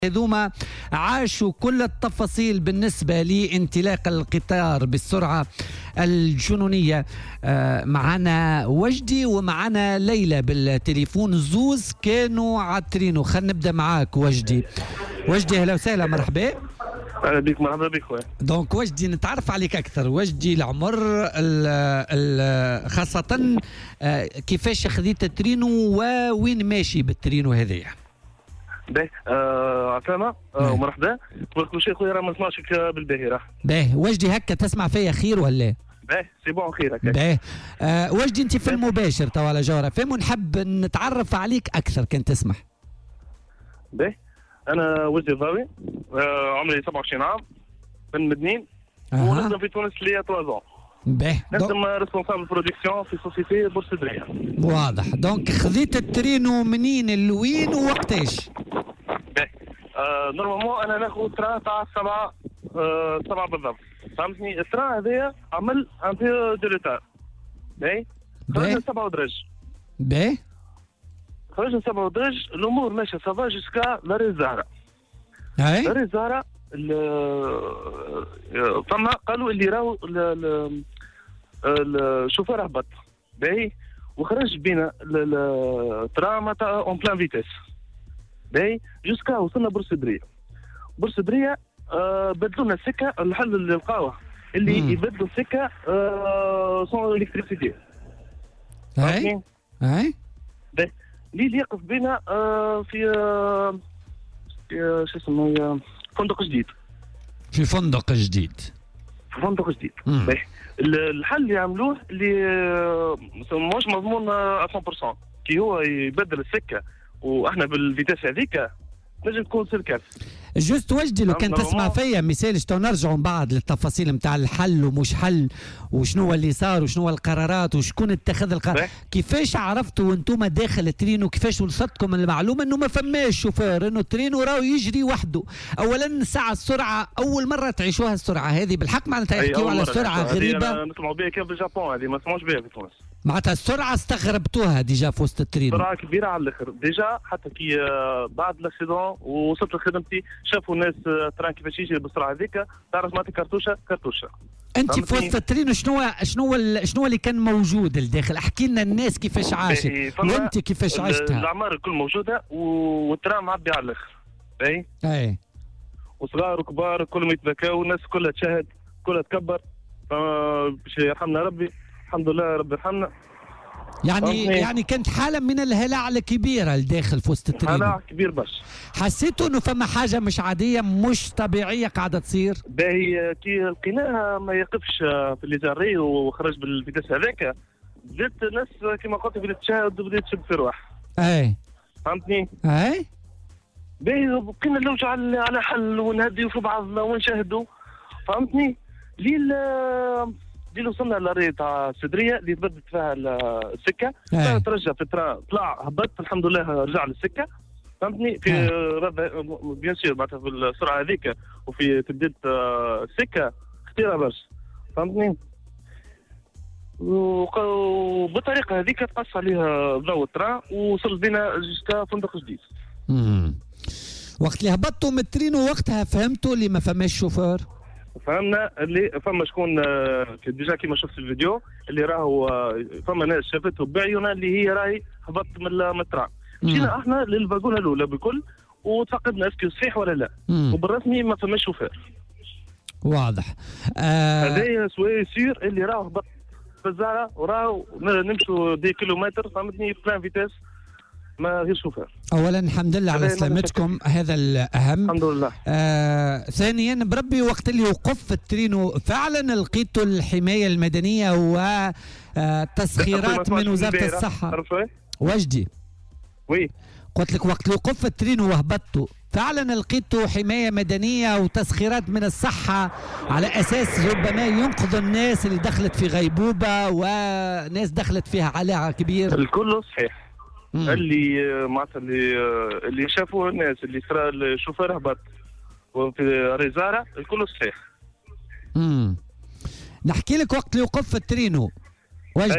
هذوما عاشوا كل التفاصيل بالنسبة لانطلاق القطار بالسرعة الجنونية. معنا وجدي ومعنا ليلى بالتليفون، زوز كانوا عطرينه. خلينا نبدأ معاك وجدي. وجدي أهلا وسهلا، مرحبا. اهلا بك، مرحبا بك خويا. دونك وجدي نتعرف عليك اكثر. وجدي العمر خاصة كيفاش خذيت الترينو ووين ماشي بالترينو هذايا؟ باهي عسلامة ومرحبا. كل شيء خويا راه ما نسمعشك بالباهي. باهي وجدي، هكا تسمع فيا خير ولا؟ باهي سي بون خير هكا. باهي وجدي انت في المباشر توا على جوهرة فهم، ونحب نتعرف عليك اكثر كان تسمح. باهي انا وجدي الضاوي، عمري 27 عام، من مدنين، ونخدم في تونس ليا 3 ans. باهي نخدم ريسبونسابل برودكسيون في سوسيتي بورسودريه. واضح. دونك خذيت الترينو منين لوين ووقتاش؟ باهي نورمالمون انا ناخذ تران تاع 7 بالضبط، فهمتني؟ التران هذايا عمل ان بي دو ريتار. باهي خرجنا 7 ودرج. باهي خرجنا 7 ودرج، الامور ماشيه سافا جوسكا لاري الزهره. اي لاري الزهره فما قالوا اللي راهو الشوفير هبط. باهي وخرج بينا الترام تاع اون بلان فيتيس. باهي جوسكا وصلنا بورسودريه. بورسودريه بدلوا لنا السكه. الحل اللي لقاوه اللي يبدلوا السكه سون الكتريسيتي. اي اي باهي اللي يقف بينا في شو اسمه فندق جديد. في فندق جديد. في فندق جديد. باهي الحل اللي عملوه اللي مش مضمون 100%، كي هو يبدل السكه واحنا بالفيتاس هذيك نجم تكون سلكات. جوست وجدي لو كان تسمع فيا مثال تو نرجعوا من بعض للتفاصيل نتاع الحل ومش حل وشنو اللي صار وشنو القرارات وشكون اتخذ القرار. كيفاش عرفتوا وانتم داخل الترينو، كيفاش وصلتكم المعلومه انه ما فماش شوفير، انه الترينو راهو يجري وحده؟ اولا ساعه السرعه اول مره تعيشوها السرعه هذه بالحق، معناتها يحكيوا على سرعه غريبه. نسمعوا بها كان بالجابون، هذه ما نسمعوش بها في تونس. معناتها السرعه استغربتوها ديجا في وسط الترينو؟ سرعه كبيره على الاخر ديجا، حتى كي بعد الاكسيدون ووصلت لخدمتي شافوا الناس تران كيفاش يجري بالسرعه هذيك، تعرف معناتها كرتوشه. انت في وسط الترينو شنو اللي كان موجود الداخل؟ احكي لنا الناس كيفاش عاشت وانت كيفاش عشتها. الاعمار الكل موجوده والترام معبي على الاخر. باهي اي وصغار وكبار كلهم يتبكاو، الناس كلها تشاهد كلها تكبر باش يرحمنا ربي. الحمد لله ربي يرحمنا. يعني كانت حاله من الهلع الكبيره الداخل في وسط الترينو. هلع كبير باش حسيتوا انه فما حاجه مش عاديه مش طبيعيه قاعده تصير؟ باهي كي لقيناها ما يقفش في اللي جاري وخرج بالفيتاس هذاك، بدات الناس كما قلت بدات تشاهد وبدات تشد في رواح. اي فهمتني؟ اي باهي بقينا نلوجوا على حل ونهديوا في بعضنا ونشاهدوا. فهمتني؟ اللي وصلنا للاري تاع سدريه اللي تبدلت فيها السكه، ترجع في التران طلع هبط الحمد لله رجع للسكه. فهمتني؟ في بيان سور معناتها في السرعه هذيك وفي تبديل السكه خطيره برشا. فهمتني؟ وبالطريقه هذيك تقص عليها ضوء التران ووصل بنا جوسكا فندق جديد. وقت اللي هبطتوا من الترينو وقتها فهمتوا اللي ما فماش شوفير؟ فهمنا اللي فما شكون ديجا كيما شفت الفيديو اللي راهو فما ناس شافته بعيونها اللي هي راهي هبط من التران. مشينا احنا للفاغون الاولى بكل وتفقدنا اسكو صحيح ولا لا. وبالرسمي ما فماش شوفير. واضح. هذايا سوي سير اللي راهو هبط في الزهره وراهو نمشوا دي كيلومتر. فهمتني؟ بلان فيتاس ما غير شوفير. اولا الحمد لله على سلامتكم، هذا الاهم. الحمد لله. ثانيا بربي وقت اللي وقف الترينو فعلا لقيتوا الحمايه المدنيه وتسخيرات من وزاره الصحه؟ وجدي وي قلت لك وقت اللي وقف الترينو وهبطتوا فعلا لقيتوا حمايه مدنيه وتسخيرات من الصحه على اساس ربما ينقذوا الناس اللي دخلت في غيبوبه وناس دخلت فيها علاعه كبير؟ الكل صحيح. اللي معناتها اللي شافوه الناس اللي صرا الشوفير هبط وفي ريزاره الكل صحيح. نحكي لك وقت اللي وقف الترينو وجدي.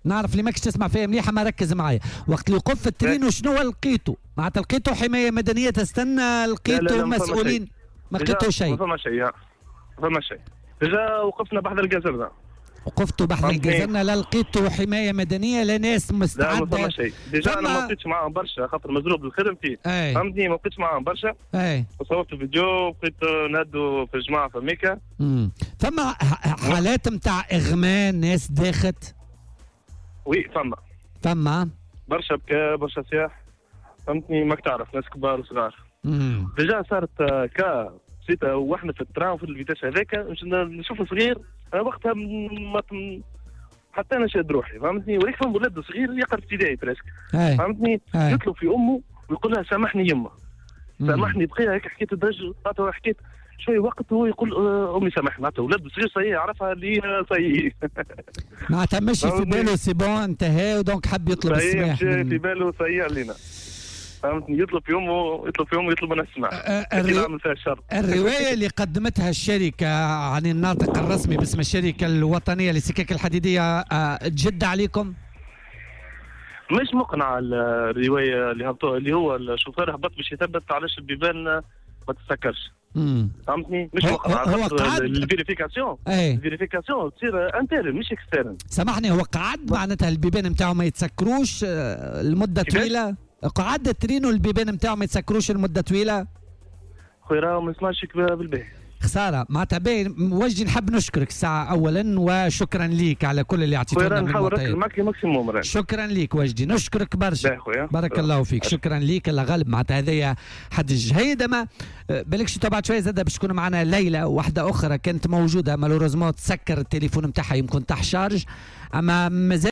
نعرف اللي ماكش تسمع فيها مليحه، ما ركز معايا. وقت اللي وقف الترين وشنو لقيتوا؟ معناتها لقيتوا حمايه مدنيه تستنى، لقيتوا مسؤولين؟ ما لقيتوا شيء. ما فما شيء، ما فما شيء. ديجا وقفنا بحذا الجزرنا. وقفتوا بحذا الجزرنا، لا لقيتوا حمايه مدنيه لا ناس مستعده؟ لا ما فما شيء. ديجا انا ما بقيتش معاهم برشا خاطر مزروب الخدم فيه. فهمتني، ما بقيتش معاهم برشا. وصورت فيديو، بقيت نادوا في الجماعه فميكا. فما حالات نتاع اغماء ناس داخت؟ وي فما برشا بكاء، برشا سياح. فهمتني، ماك تعرف ناس كبار وصغار. ديجا صارت كا سيتا واحنا في الترام في الفيتاس هذاك نشوف صغير، انا وقتها حتى انا شاد روحي. فهمتني، وليك فهم ولد صغير يقرا في ابتدائي بريسك. فهمتني، يطلب في امه ويقول لها سامحني يما، سامحني. بقيها هيك حكيت الدرج، حكيت شوي وقت وهو يقول امي سامحني. معناتها ولد صغير صحيح يعرفها اللي صحيح معناتها ماشي في باله سي بون انتهى، ودونك حب يطلب السماح في باله صحيح علينا. فهمتني، يطلب في امه يطلب انا السماح. نعمل فيها الشر. الروايه اللي قدمتها الشركه عن الناطق الرسمي باسم الشركه الوطنيه للسكك الحديديه تجد عليكم؟ مش مقنعه الروايه اللي هو الشوفير هبط باش يثبت علاش البيبان ما تسكرش. فهمتني، مش مقنعه. هو قعد الفيريفيكاسيون تصير انترن مش اكسترن. سامحني، هو قعد معناتها البيبان نتاعو ما يتسكروش لمده طويله؟ قعد الترين والبيبان نتاعو ما يتسكروش لمده طويله؟ خويا راه ما نسمعش بالباهي. خساره. معناتها باين وجدي نحب نشكرك الساعه اولا، وشكرا ليك على كل اللي اعطيتونا من المعطيات. نحاول نركز ماكسيموم. شكرا ليك وجدي، نشكرك برشا. بارك الله فيك. شكرا ليك. الله غالب. معناتها هذايا حدج هيدا. ما بالكش بعد شويه زاد باش تكون معنا ليلى، واحده اخرى كانت موجوده مالوريزمون تسكر التليفون نتاعها يمكن تحت شارج، اما مازال